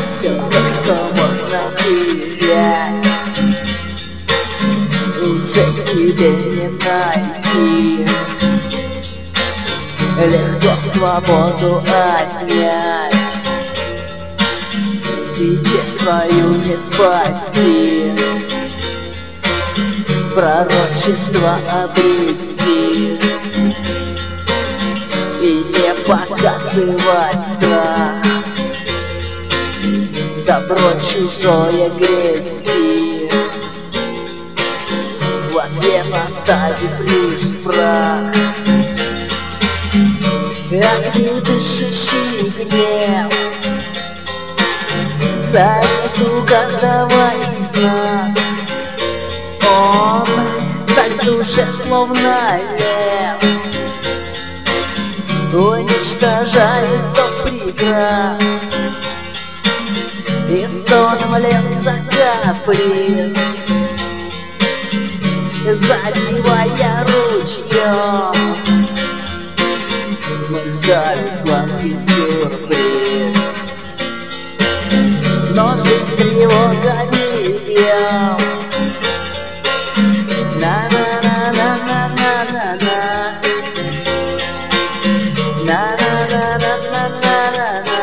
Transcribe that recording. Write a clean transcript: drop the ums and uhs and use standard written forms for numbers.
Все то, что можно терять, уже тебе не найти. Легко свободу отнять и честь свою не спасти, пророчество обрести и не показывать страх, добро чужое грести, в ответ оставив лишь прах. Огни дышащий гнев царит у каждого из нас. Он царь в душе словно лев, уничтожает зов прекрас и стоном льется каприз, заливая ручьем. Мы ждали сладкий сюрприз, но жизнь тревогами бьем. На-на-на-на-на-на-на-на, на-на-на-на-на-на-на,